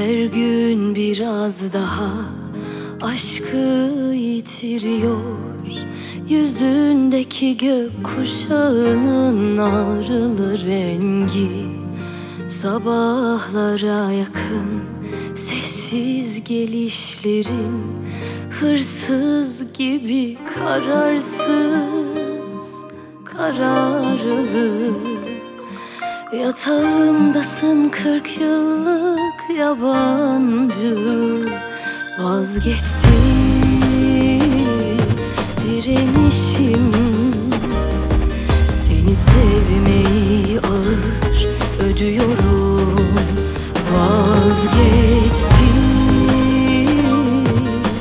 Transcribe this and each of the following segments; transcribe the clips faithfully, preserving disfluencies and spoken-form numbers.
Her gün biraz daha aşkı yitiriyor. Yüzündeki gökkuşağının ağrılı rengi, sabahlara yakın sessiz gelişlerin, hırsız gibi kararsız, kararlı. Yatağımdasın kırk yıllık yabancı, vazgeçti direnişim. Seni sevmeyi ağır ödüyorum, vazgeçti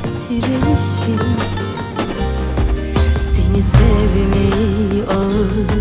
direnişim. Seni sevmeyi ağır